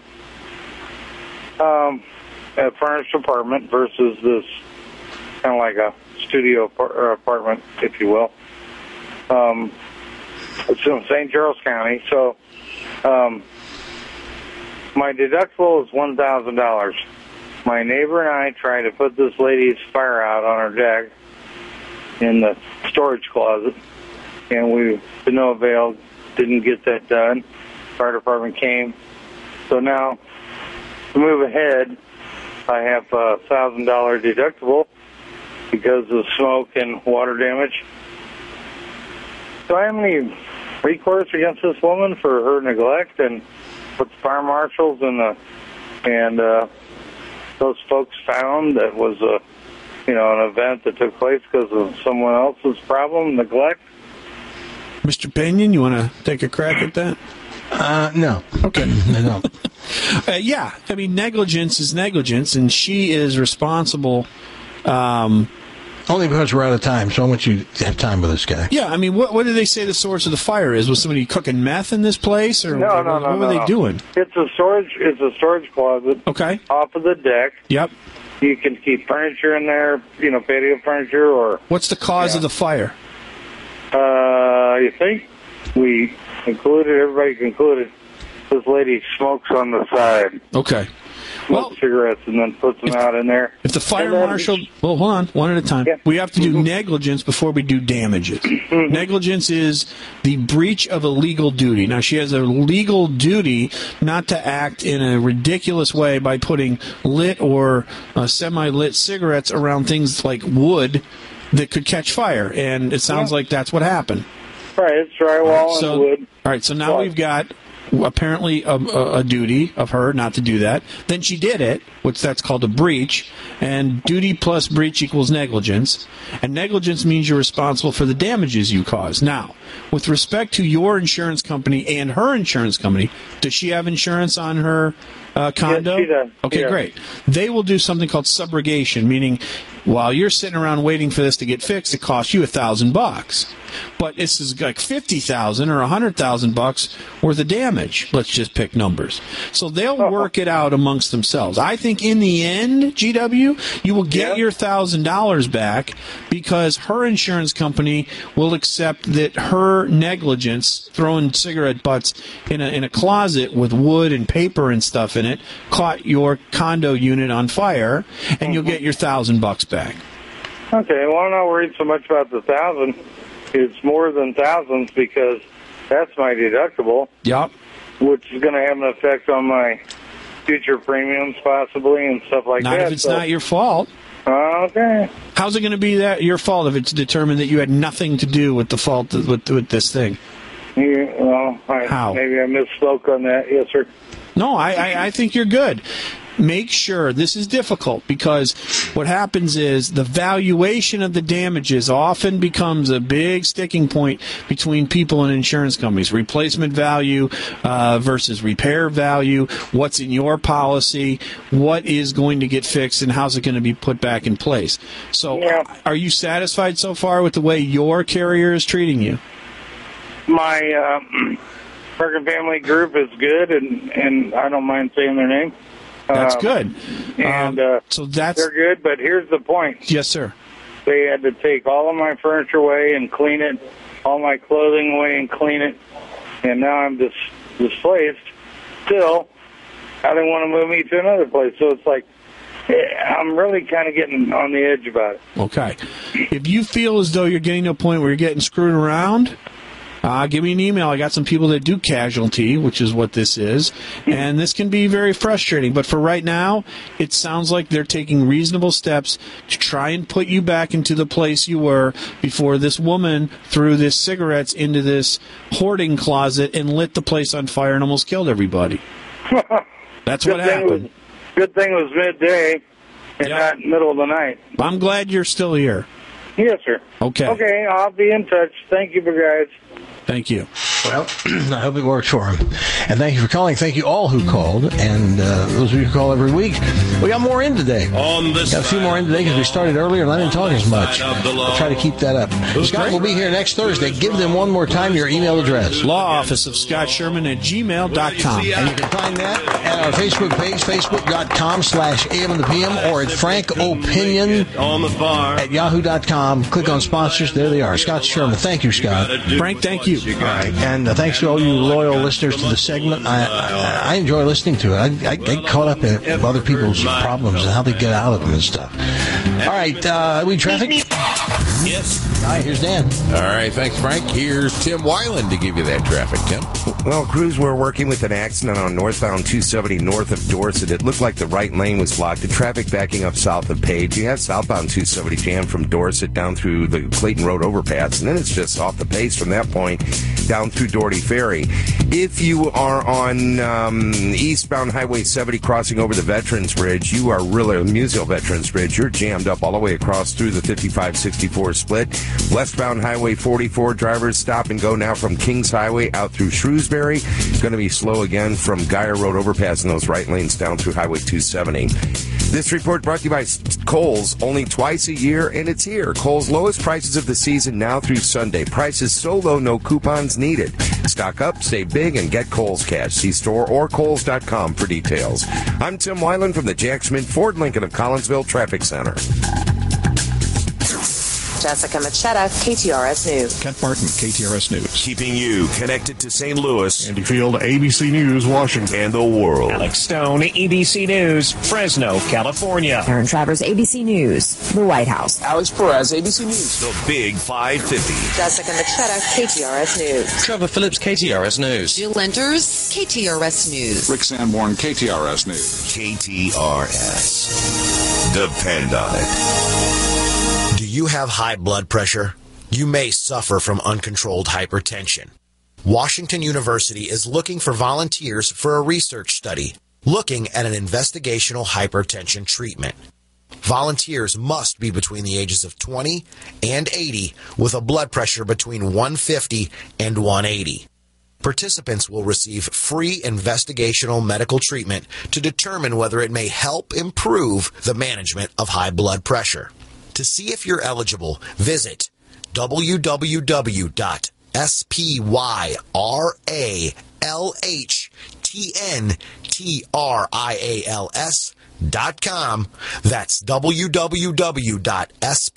Speaker 9: um, a furnished apartment versus this kind of like a studio apart- or apartment, if you will. Um, it's in Saint Charles County. So um, my deductible is one thousand dollars. My neighbor and I tried to put this lady's fire out on her deck in the storage closet, and we, to no avail, didn't get that done. Fire department came. So now, to move ahead, I have a one thousand dollars deductible because of smoke and water damage. Do I have any recourse against this woman for her neglect and what the fire marshals and the and uh, those folks found that was a you know, an event that took place because of someone else's problem, neglect?
Speaker 16: Mister Pinion, you want to take a crack at that?
Speaker 14: Uh, no.
Speaker 16: Okay.
Speaker 14: I don't.
Speaker 16: Uh, yeah, I mean, negligence is negligence, and she is responsible. Um,
Speaker 14: Only because we're out of time, so I want you to have time with this guy.
Speaker 16: yeah, I mean, what what did they say the source of the fire is? Was somebody cooking meth in this place, or
Speaker 9: No,
Speaker 16: what,
Speaker 9: no, no,
Speaker 16: what were
Speaker 9: no,
Speaker 16: they
Speaker 9: no.
Speaker 16: doing?
Speaker 9: It's a storage. It's a storage closet.
Speaker 16: Okay.
Speaker 9: Off of the deck.
Speaker 16: Yep.
Speaker 9: You can keep furniture in there. You know, patio furniture, or
Speaker 16: What's the cause
Speaker 9: Yeah.
Speaker 16: of the fire?
Speaker 9: uh, you think we concluded? Everybody concluded. This lady smokes on the side.
Speaker 16: Okay.
Speaker 9: Smokes cigarettes and then puts them out in there.
Speaker 16: If the fire
Speaker 9: And then-
Speaker 16: marshal, well, hold on, one at a time. We have to do negligence before we do damages. Negligence is the breach of a legal duty. Now, she has a legal duty not to act in a ridiculous way by putting lit or uh, semi-lit cigarettes around things like wood that could catch fire, and it sounds
Speaker 9: Yeah.
Speaker 16: like that's what happened.
Speaker 9: Right, it's drywall
Speaker 16: So-
Speaker 9: and wood.
Speaker 16: All right, so now we've got apparently a, a, a duty of her not to do that. Then she did it, which that's called a breach. And duty plus breach equals negligence. And negligence means you're responsible for the damages you cause. Now, with respect to your insurance company and her insurance company, does she have insurance on her uh, condo?
Speaker 9: Yes, she does.
Speaker 16: Okay,
Speaker 9: Yeah.
Speaker 16: great. They will do something called subrogation, meaning while you're sitting around waiting for this to get fixed, it costs you a thousand bucks. But this is like fifty thousand or a hundred thousand bucks worth of damage. Let's just pick numbers. So they'll work it out amongst themselves. I think in the end, G W, you will get your thousand dollars back because her insurance company will accept that her negligence, throwing cigarette butts in a in a closet with wood and paper and stuff in it, caught your condo unit on fire, and you'll get your thousand bucks back.
Speaker 9: Okay, well, I'm not worried so much about the thousand. It's more than thousands because that's my deductible.
Speaker 16: Yep.
Speaker 9: Which is going to have an effect on my future premiums, possibly, and stuff like
Speaker 16: Not
Speaker 9: that.
Speaker 16: if it's
Speaker 9: so-
Speaker 16: not your fault.
Speaker 9: Okay.
Speaker 16: How's it going to be that your fault if it's determined that you had nothing to do with the fault with with this thing?
Speaker 9: You, well, I,
Speaker 16: How?
Speaker 9: maybe I misspoke on that. Yes, sir.
Speaker 16: No, I, I, I think you're good. Make sure this is difficult because what happens is the valuation of the damages often becomes a big sticking point between people and insurance companies. Replacement value uh, versus repair value, what's in your policy, what is going to get fixed, and how's it going to be put back in place. So are you satisfied so far with the way your carrier is treating you?
Speaker 9: My uh, American Family Group is good, and, and I don't mind saying their name.
Speaker 16: That's
Speaker 9: Um,
Speaker 16: good.
Speaker 9: And
Speaker 16: Um,
Speaker 9: uh,
Speaker 16: so that's
Speaker 9: they're good, but here's the point.
Speaker 16: Yes, sir.
Speaker 9: They had to take all of my furniture away and clean it, all my clothing away and clean it, and now I'm dis- displaced. Still, how they want to move me to another place. So it's like, eh, I'm really kind of getting on the edge about it.
Speaker 16: Okay. If you feel as though you're getting to a point where you're getting screwed around, uh, give me an email. I got some people that do casualty, which is what this is, and this can be very frustrating. But for right now, it sounds like they're taking reasonable steps to try and put you back into the place you were before this woman threw this cigarettes into this hoarding closet and lit the place on fire and almost killed everybody. That's
Speaker 9: Good
Speaker 16: what
Speaker 9: thing
Speaker 16: happened.
Speaker 9: Was, good thing it was midday and not middle of the night.
Speaker 16: I'm glad you're still here.
Speaker 9: Yes, sir.
Speaker 16: Okay.
Speaker 9: Okay, I'll be in touch. Thank you, guys.
Speaker 16: Thank you.
Speaker 14: Well, I hope it works for him. And thank you for calling. Thank you all who called. And uh, those of you who call every week. We got more in today.
Speaker 15: On
Speaker 14: Got a few more in today because we started earlier and I didn't talk as much. I'll try to keep that up. Scott will be here next Thursday. Give them one more time your email address.
Speaker 16: Law office of Scott Sherman at gmail dot com.
Speaker 14: And you can find that at our Facebook page, facebook.com slash AM and the PM, or at Frank Opinion at yahoo dot com. Click on sponsors. There they are. Scott Sherman. Thank you, Scott.
Speaker 16: Frank, thank you.
Speaker 14: All right. And uh, thanks to all you loyal listeners to the segment. I, I, I enjoy listening to it. I, I get caught up in other people's problems and how they get out of them and stuff. All right. Uh, we traffic?
Speaker 21: Yes.
Speaker 14: All right. Here's Dan.
Speaker 21: All right. Thanks, Frank. Here's Tim Weiland to give you that traffic, Tim.
Speaker 1: Well, crews were working with an accident on northbound two seventy north of Dorset. It looked like the right lane was blocked. The traffic backing up south of Page. You have southbound two seventy jammed from Dorset down through the Clayton Road overpass, and then it's just off the pace from that point down through Doherty Ferry. If you are on um, eastbound Highway seventy crossing over the Veterans Bridge, you are really, Museo Veterans Bridge, you're jammed up all the way across through the fifty-five sixty-four split. Westbound Highway forty-four, drivers stop and go now from Kings Highway out through Shrewsbury. Going to be slow again from Geyer Road overpass in those right lanes down through Highway two seventy. This report brought to you by Kohl's, only twice a year, and it's here. Kohl's lowest prices of the season now through Sunday. Prices so low, no coupons needed. Stock up, stay big, and get Kohl's cash. See store or Kohl's dot com for details. I'm Tim Weiland from the Jack Schmidt Ford Lincoln of Collinsville Traffic Center.
Speaker 23: Jessica Machetta, K T R S News.
Speaker 4: Kent Martin, K T R S News.
Speaker 3: Keeping you connected to Saint Louis.
Speaker 4: Andy Field, A B C News, Washington.
Speaker 3: And the world.
Speaker 8: Alex Stone, A B C News, Fresno, California.
Speaker 10: Aaron Travers, A B C News, the White House.
Speaker 8: Alex Perez, A B C News.
Speaker 3: The Big five fifty.
Speaker 23: Jessica Machetta, K T R S News.
Speaker 8: Trevor Phillips, K T R S News.
Speaker 11: Jill Lenters, K T R S News.
Speaker 4: Rick Sanborn, K T R S News.
Speaker 3: K T R S. Depend on it.
Speaker 12: Do you have high blood pressure? You may suffer from uncontrolled hypertension. Washington University is looking for volunteers for a research study looking at an investigational hypertension treatment. Volunteers must be between the ages of twenty and eighty with a blood pressure between one fifty and one eighty. Participants will receive free investigational medical treatment to determine whether it may help improve the management of high blood pressure. To see if you're eligible, visit w w w dot spyralhtntrals dot com. That's w w w dot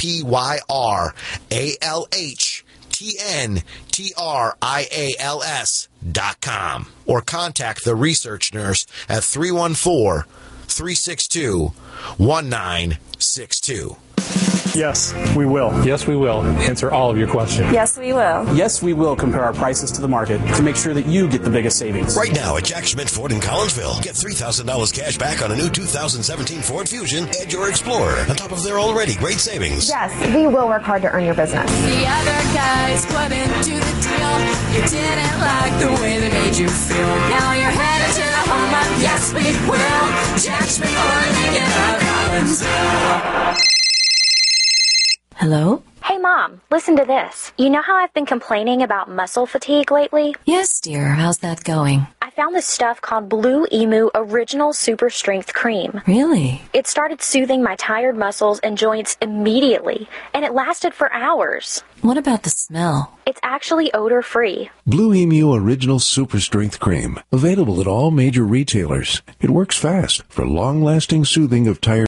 Speaker 12: spyralhtntrals dot com or contact the research nurse at three one four, three six two, one nine six two.
Speaker 13: Yes, we will. Yes, we will answer all of your questions.
Speaker 6: Yes, we will.
Speaker 13: Yes, we will compare our prices to the market to make sure that you get the biggest savings.
Speaker 12: Right now at Jack Schmidt Ford in Collinsville, get three thousand dollars cash back on a new two thousand seventeen Ford Fusion and your Explorer, on top of their already great savings.
Speaker 6: Yes, we will work hard to earn your business.
Speaker 27: The other guys couldn't do the deal. You didn't like the way they made you feel. Now you're headed to the home of Yes, we will. Jack Schmidt Ford in Collinsville.
Speaker 10: Hello?
Speaker 28: Hey, Mom, listen to this. You know how I've been complaining about muscle fatigue lately?
Speaker 10: Yes, dear. How's that going?
Speaker 28: I found this stuff called Blue Emu Original Super Strength Cream.
Speaker 10: Really?
Speaker 28: It started soothing my tired muscles and joints immediately, and it lasted for hours.
Speaker 10: What about the smell?
Speaker 28: It's actually odor-free.
Speaker 29: Blue Emu Original Super Strength Cream. Available at all major retailers. It works fast for long-lasting soothing of tired